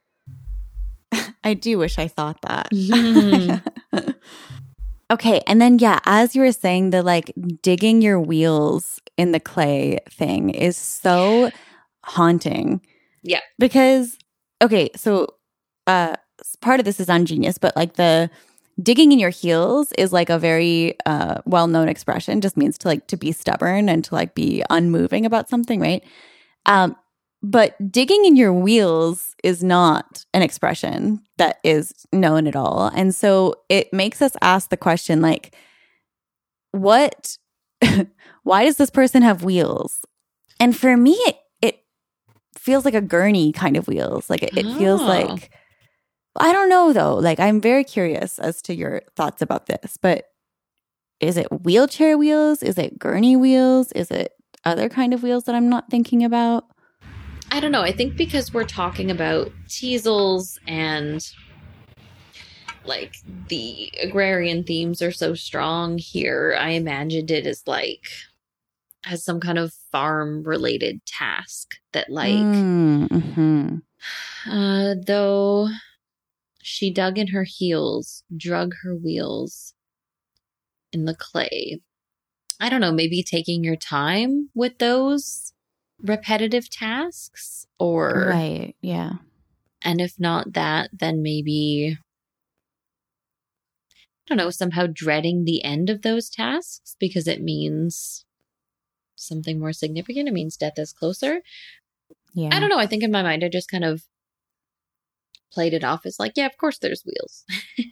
A: I do wish I thought that.
B: Mm.
A: Okay. And then, yeah, as you were saying, the like digging your wheels in the clay thing is so haunting.
B: Yeah.
A: Because, okay, so uh, part of this is on Genius, but like the digging in your heels is like a very uh, well-known expression, just means to like to be stubborn and to like be unmoving about something, right? Um, but digging in your wheels is not an expression that is known at all. And so it makes us ask the question, like, what, why does this person have wheels? And for me, it, it feels like a gurney kind of wheels. Like it, it feels
B: Oh.
A: like, I don't know though. Like I'm very curious as to your thoughts about this, but is it wheelchair wheels? Is it gurney wheels? Is it other kind of wheels that I'm not thinking about?
B: I don't know. I think because we're talking about teasels and like the agrarian themes are so strong here, I imagined it as like as some kind of farm related task that like
A: Mm-hmm.
B: uh though she dug in her heels, drug her wheels in the clay. I don't know, maybe taking your time with those repetitive tasks, or
A: Right. Yeah.
B: and if not that, then maybe I don't know, somehow dreading the end of those tasks because it means something more significant. It means death is closer.
A: Yeah.
B: I don't know. I think in my mind I just kind of played it off as like, yeah, of course there's wheels.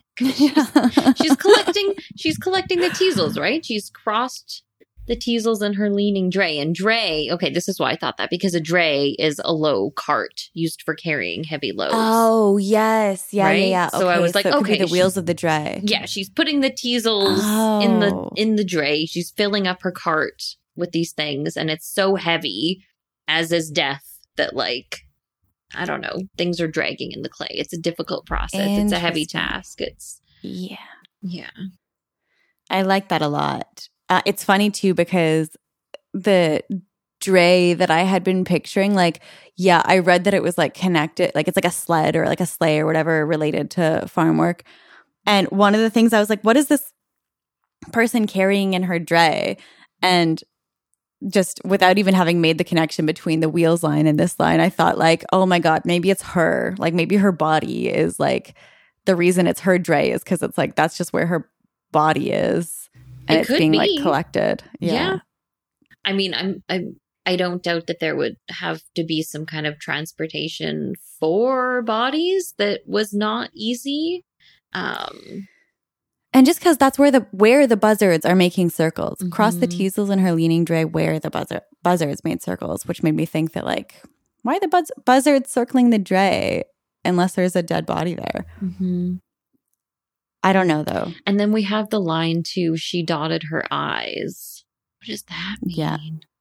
B: she's collecting she's collecting the teasels, right? She's crossed the teasels in her leaning dray. And dray, okay, this is why I thought that, because a dray is a low cart used for carrying heavy loads.
A: Oh, yes. Yeah,
B: Right?
A: yeah, yeah.
B: So I was like,
A: it could be
B: okay,
A: the wheels
B: she-
A: of the dray.
B: Yeah, she's putting the teasels in the
A: Oh.
B: in the dray. She's filling up her cart with these things, and it's so heavy, as is death, that like I don't know, things are dragging in the clay. It's a difficult process. It's a heavy
A: Interesting.
B: task. It's
A: Yeah.
B: yeah.
A: I like that a lot. Uh, it's funny too because the dray that I had been picturing, like, yeah, I read that it was like connected, like it's like a sled or like a sleigh or whatever related to farm work. And one of the things I was like, what is this person carrying in her dray? And just without even having made the connection between the wheels line and this line, I thought like, oh my God, maybe it's her. Like maybe her body is like the reason it's her dray is because it's like that's just where her body is. And
B: It
A: it's
B: could
A: being
B: be.
A: like collected.
B: Yeah.
A: Yeah.
B: I mean, I'm I'm I don't doubt that there would have to be some kind of transportation for bodies that was not easy. Um
A: And just because that's where the where the buzzards are making circles. Cross the
B: Mhm.
A: teasels in her leaning dray where the buzzer, buzzards made circles, which made me think that like, why are the buzz, buzzards circling the dray unless there's a dead body there?
B: mhm.
A: I don't know though.
B: And then we have the line too, she dotted her eyes. What does that mean?
A: Yeah.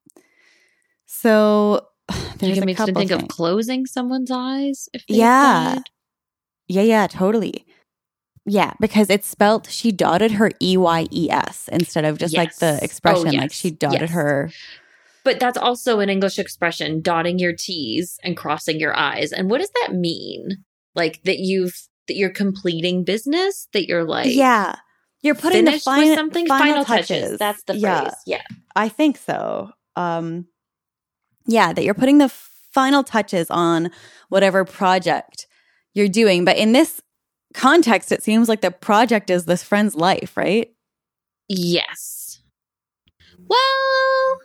A: So
B: Like
A: there's
B: it
A: a
B: makes me
A: couple
B: think of
A: things.
B: closing someone's eyes if they
A: Yeah.
B: died.
A: Yeah, yeah, totally. Yeah, because it's spelt, she dotted her E Y E S instead of just like the
B: Yes.
A: expression,
B: Oh,
A: like
B: yes.
A: she dotted
B: Yes.
A: her.
B: But that's also an English expression, dotting your T's and crossing your I's. And what does that mean? Like that you've that you're completing business, that you're like
A: Yeah. You're putting the
B: finished
A: fin-
B: with something,
A: final,
B: touches.
A: touches.
B: That's the phrase.
A: Yeah,
B: Yeah.
A: I think so. Um, yeah, that you're putting the final touches on whatever project you're doing. But in this context, it seems like the project is this friend's life, right?
B: Yes. Well,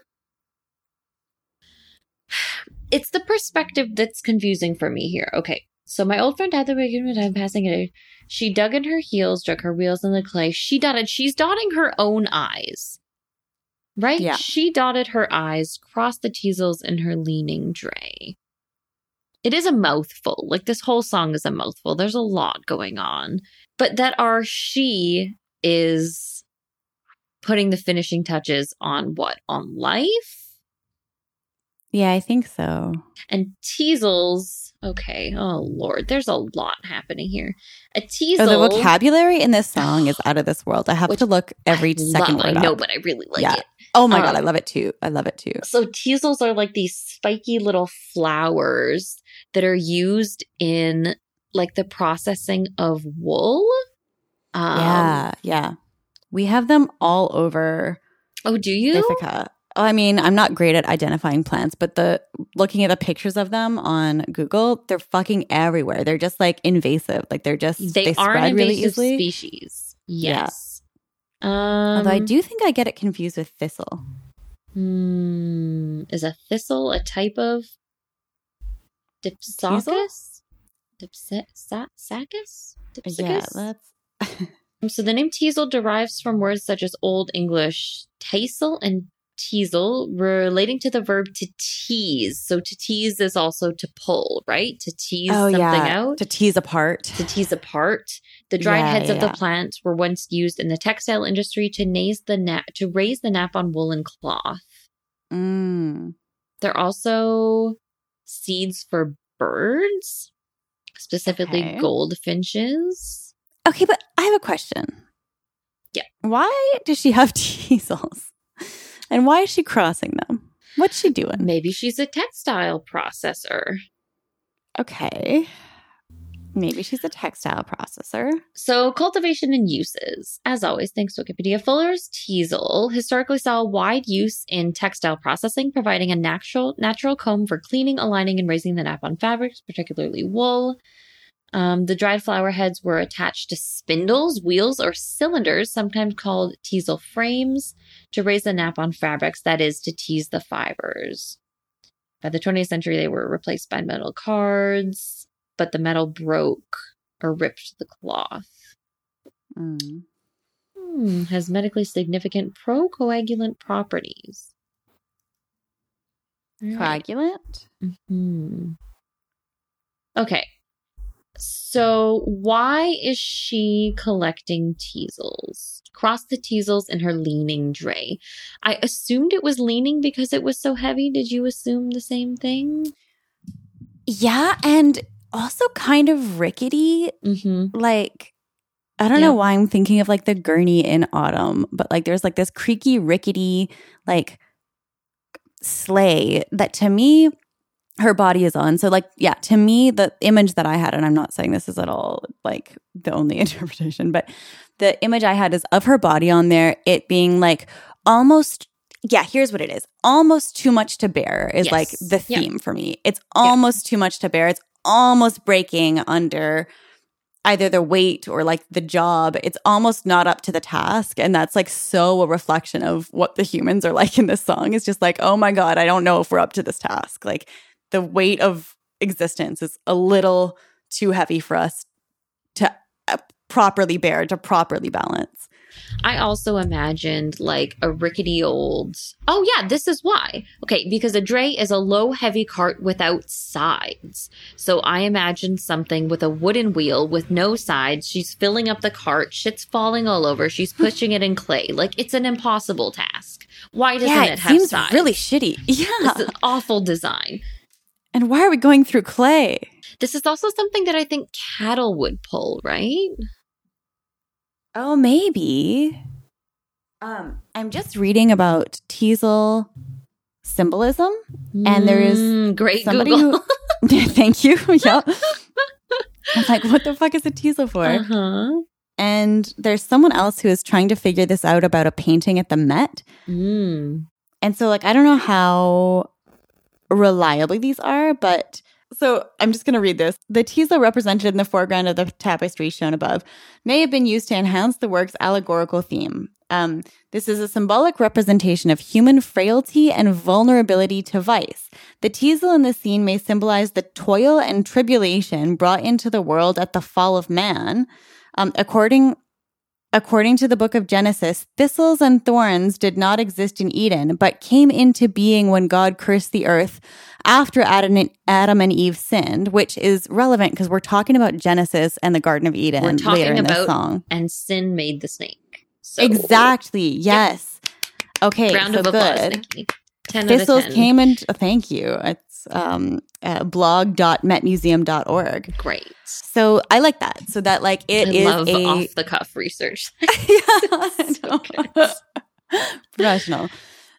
B: it's the perspective that's confusing for me here. Okay. So my old friend had the beginning of time passing it. She dug in her heels, drug her wheels in the clay. She dotted. She's dotting her own eyes. Right?
A: Yeah.
B: She dotted her eyes, crossed the teasels in her leaning dray. It is a mouthful. Like this whole song is a mouthful. There's a lot going on. But that our she is putting the finishing touches on what? On life?
A: Yeah, I think so.
B: And teasels. Okay. Oh, Lord. There's a lot happening here. A teasel.
A: Oh, the vocabulary in this song is out of this world. I have
B: Which
A: to look every
B: I
A: second
B: love,
A: word
B: I know,
A: up.
B: but I really like
A: Yeah.
B: it.
A: Oh my
B: Um,
A: God, I love it too. I love it too.
B: So teasels are like these spiky little flowers that are used in like the processing of wool. Um,
A: yeah, yeah. We have them all over
B: Oh, do you?
A: Ithaca. Oh, I mean, I'm not great at identifying plants, but the looking at the pictures of them on Google, they're fucking everywhere. They're just like invasive. Like they're just
B: They,
A: they,
B: are
A: spread
B: an
A: really
B: invasive
A: easily.
B: species.
A: Yeah.
B: Yes. Um,
A: Although I do think I get it confused with thistle.
B: Hmm, is a thistle a type of Dipsacus? Dipsacus?
A: Yeah, let's.
B: So the name teasel derives from words such as Old English teasel and teasel, relating to the verb to tease. So to tease is also to pull, right? To tease
A: oh,
B: something
A: yeah.
B: out.
A: To tease apart.
B: To tease apart. The dried
A: Yeah,
B: heads of
A: yeah.
B: the plant were once used in the textile industry to raise the nap to raise the nap on woolen cloth.
A: Mm.
B: They're also seeds for birds, specifically
A: Okay.
B: goldfinches.
A: Okay, but I have a question.
B: Yeah.
A: Why does she have teasels? And why is she crossing them? What's she doing?
B: Maybe she's a textile processor.
A: Okay. Maybe she's a textile processor.
B: So, cultivation and uses. As always, thanks to Wikipedia, Fuller's teasel historically saw wide use in textile processing, providing a natural natural comb for cleaning, aligning, and raising the nap on fabrics, particularly wool. Um, the dried flower heads were attached to spindles, wheels, or cylinders, sometimes called teasel frames, to raise the nap on fabrics, that is, to tease the fibers. By the twentieth century, they were replaced by metal cards, but the metal broke or ripped the cloth.
A: Mm.
B: Hmm, has medically significant procoagulant properties. Right.
A: Coagulant?
B: Hmm. Okay. So why is she collecting teasels? Cross the teasels in her leaning dray. I assumed it was leaning because it was so heavy. Did you assume the same thing?
A: Yeah, and also kind of rickety.
B: Mm-hmm.
A: Like, I don't
B: Yeah.
A: know why I'm thinking of like the gurney in Autumn, but like there's like this creaky, rickety, like sleigh that to me, her body is on. So like, yeah, to me, the image that I had, and I'm not saying this is at all like the only interpretation, but the image I had is of her body on there, it being like almost, yeah, here's what it is. Almost too much to bear is
B: Yes.
A: like the
B: Yeah.
A: theme for me. It's almost too much to bear. It's almost breaking under either the weight or like the job. It's almost not up to the task. And that's like so a reflection of what the humans are like in this song. It's just like, oh my God, I don't know if we're up to this task. Like the weight of existence is a little too heavy for us to uh, properly bear, to properly balance.
B: I also imagined like a rickety old. Oh, yeah, this is why. Okay, because a dray is a low, heavy cart without sides. So I imagined something with a wooden wheel with no sides. She's filling up the cart. Shit's falling all over. She's pushing it in clay. Like it's an impossible task. Why doesn't
A: Yeah,
B: it,
A: it
B: have
A: seems
B: sides?
A: really shitty. Yeah.
B: It's an awful design.
A: And why are we going through clay?
B: This is also something that I think cattle would pull, right?
A: Oh, maybe. Um, I'm just reading about teasel symbolism, and there's
B: Mm, great
A: somebody
B: Google.
A: who. Thank you. Yeah. I'm like, what the fuck is a teasel for?
B: Uh-huh.
A: And there's someone else who is trying to figure this out about a painting at the Met.
B: Mm.
A: And so, like, I don't know how reliably these are, but so I'm just going to read this. The teasel represented in the foreground of the tapestry shown above may have been used to enhance the work's allegorical theme. Um, this is a symbolic representation of human frailty and vulnerability to vice. The teasel in the scene may symbolize the toil and tribulation brought into the world at the fall of man. Um, according According to the book of Genesis, thistles and thorns did not exist in Eden, but came into being when God cursed the earth after Adam and, Adam and Eve sinned, which is relevant because we're talking about Genesis and the Garden of Eden
B: We're
A: later
B: talking
A: in this
B: about
A: song.
B: and sin made the snake. So,
A: Exactly. Yes. Okay.
B: round
A: so
B: of applause,
A: good.
B: Nikki. ten
A: Thistles
B: out of ten.
A: came and oh, thank you. It's um, uh, blog dot met museum dot org.
B: Great.
A: So I like that. So that like it
B: I
A: is
B: love
A: a
B: off the cuff research.
A: yeah,
B: So good.
A: professional.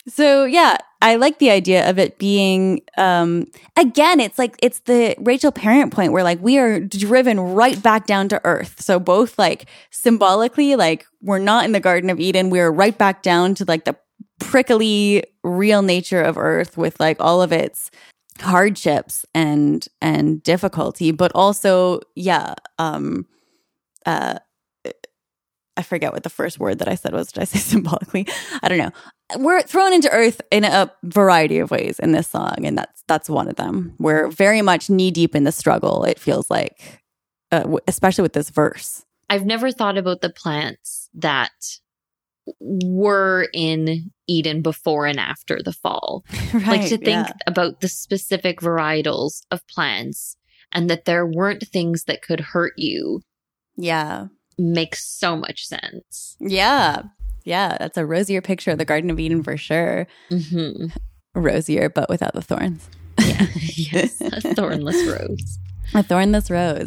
A: So yeah, I like the idea of it being, um, again, it's like, it's the Rachel Parent point where like we are driven right back down to earth. So both like symbolically, like we're not in the Garden of Eden. We're right back down to like the prickly real nature of earth with like all of its hardships and, and difficulty, but also, yeah, um, uh, I forget what the first word that I said was. Did I say symbolically? I don't know. We're thrown into earth in a variety of ways in this song, and that's that's one of them. We're very much knee deep in the struggle, it feels like, uh, w- especially with this verse.
B: I've never thought about the plants that were in Eden before and after the fall.
A: Right,
B: like to think
A: yeah.
B: about the specific varietals of plants and that there weren't things that could hurt you.
A: Yeah.
B: Makes so much sense.
A: Yeah. Yeah. That's a rosier picture of the Garden of Eden for sure.
B: Mm-hmm.
A: Rosier, but without the thorns.
B: Yeah. Yes. A thornless rose.
A: A thornless rose.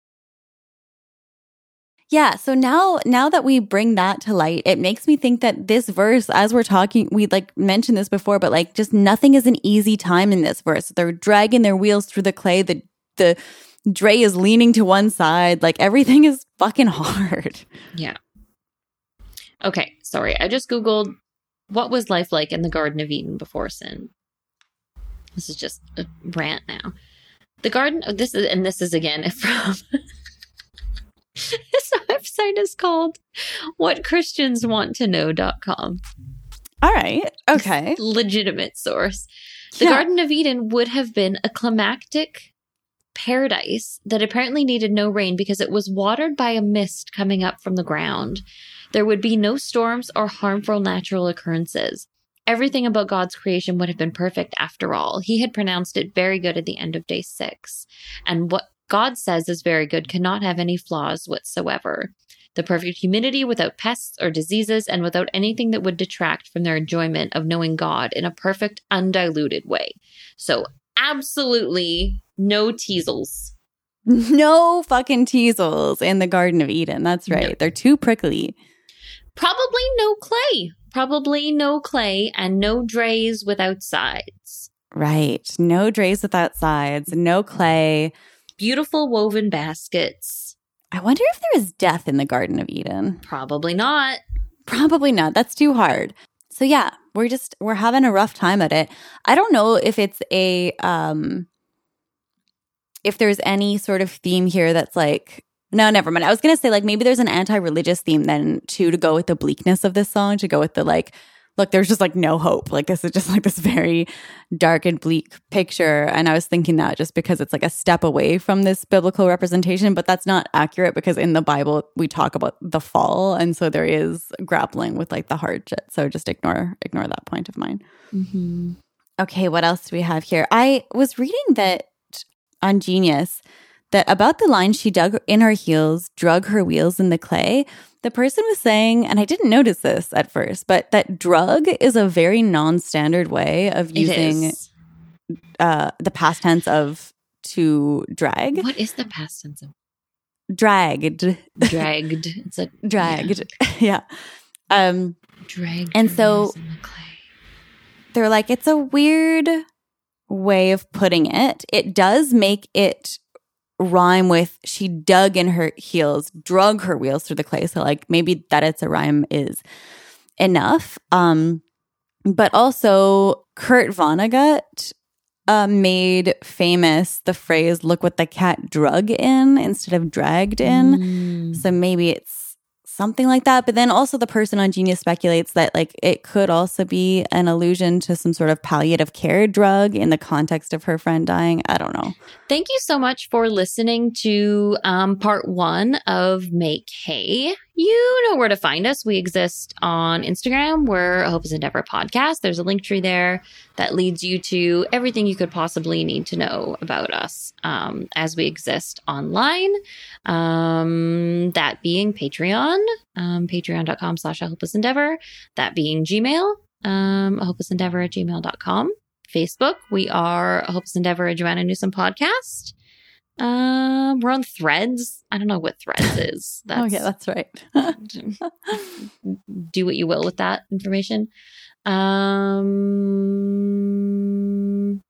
A: Yeah. So now, now that we bring that to light, it makes me think that this verse, as we're talking, we like mentioned this before, but like just nothing is an easy time in this verse. They're dragging their wheels through the clay. The, the, Dre is leaning to one side. Like everything is fucking hard.
B: Yeah. Okay. Sorry. I just Googled what was life like in the Garden of Eden before sin. This is just a rant now. The garden, oh, this is, and this is again from, this website is called what christians want to know dot com.
A: All right. Okay.
B: Legitimate source. The
A: Yeah.
B: Garden of Eden would have been a climactic paradise that apparently needed no rain because it was watered by a mist coming up from the ground. There would be no storms or harmful natural occurrences. Everything about God's creation would have been perfect after all. He had pronounced it very good at the end of day six. And what God says is very good cannot have any flaws whatsoever. The perfect humidity without pests or diseases and without anything that would detract from their enjoyment of knowing God in a perfect, undiluted way. So absolutely no teasels.
A: No fucking teasels in the Garden of Eden. That's right.
B: No.
A: They're too prickly.
B: Probably no clay. Probably no clay and no drays without sides.
A: Right. No drays without sides. No clay.
B: Beautiful woven baskets.
A: I wonder if there is death in the Garden of Eden.
B: Probably not.
A: Probably not. That's too hard. So yeah, we're just, we're having a rough time at it. I don't know if it's a, um, if there's any sort of theme here that's like, no, never mind. I was going to say like maybe there's an anti-religious theme then too to go with the bleakness of this song, to go with the like, look, there's just like no hope. Like this is just like this very dark and bleak picture. And I was thinking that just because it's like a step away from this biblical representation, but that's not accurate because in the Bible, we talk about the fall. And so there is grappling with like the hardship. So just ignore, ignore that point of mine.
B: Mm-hmm.
A: Okay, what else do we have here? I was reading that on Genius that about the line she dug in her heels, drug her wheels in the clay, the person was saying, and I didn't notice this at first, but that drug is a very non-standard way of using uh, the past tense of to drag.
B: What is the past tense of
A: Dragged.
B: dragged? It's a
A: Dragged. Yeah. yeah. Um,
B: dragged.
A: And so
B: wheels in the clay.
A: they're like, it's a weird way of putting it. It does make it rhyme with she dug in her heels, drug her wheels through the clay. So like maybe that it's a rhyme is enough. Um, but also Kurt Vonnegut uh, made famous the phrase, look what the cat drug in instead of dragged in.
B: Mm.
A: So maybe it's something like that. But then also the person on Genius speculates that like it could also be an allusion to some sort of palliative care drug in the context of her friend dying. I don't know.
B: Thank you so much for listening to um, part one of Make Hay. You know where to find us. We exist on Instagram. We're a Hopeless Endeavor podcast. There's a link tree there that leads you to everything you could possibly need to know about us um, as we exist online. Um, that being Patreon, um, patreon.com slash a hopeless endeavor. That being Gmail, um, a hopeless endeavor at gmail dot com. Facebook, we are a Hopeless Endeavor, a Joanna Newsom podcast. Um, we're on Threads. I don't know what Threads is. That's,
A: oh yeah, that's right.
B: do what you will with that information. Um,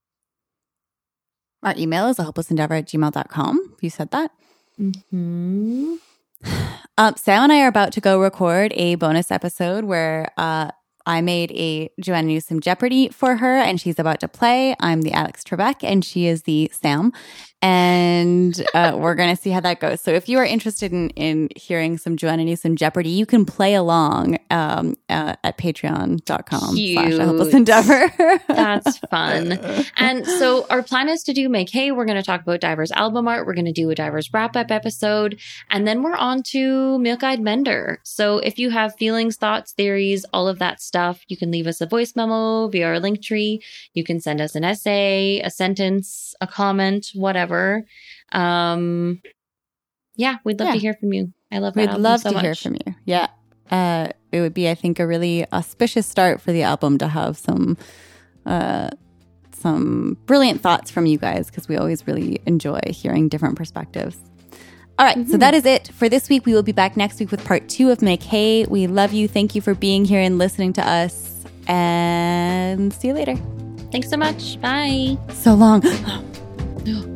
A: Our email is a hopeless endeavor at gmail dot com. You said that.
B: mm-hmm.
A: Um, Sam and I are about to go record a bonus episode where uh, I made a Joanna Newsom Jeopardy for her, and she's about to play. I'm the Alex Trebek, and she is the Sam. And uh, we're going to see how that goes. So if you are interested in, in hearing some Joanna Newsom Jeopardy, you can play along um, uh, at patreon dot com slash a hopeless endeavor.
B: That's fun. And so our plan is to do Make Hay. We're going to talk about Divers album art. We're going to do a Divers wrap-up episode. And then we're on to Milk-Eyed Mender. So if you have feelings, thoughts, theories, all of that stuff, you can leave us a voice memo via our link tree. You can send us an essay, a sentence, a comment, whatever. Um, yeah, we'd love
A: Yeah.
B: to hear from you. I love that
A: We'd
B: album
A: love
B: so
A: to
B: much.
A: hear from you. Yeah. Uh, it would be, I think, a really auspicious start for the album to have some uh, some brilliant thoughts from you guys, because we always really enjoy hearing different perspectives. All right,
B: Mm-hmm.
A: so that is it for this week. We will be back next week with part two of Make Hay. We love you. Thank you for being here and listening to us. And see you later.
B: Thanks so much. Bye.
A: So long.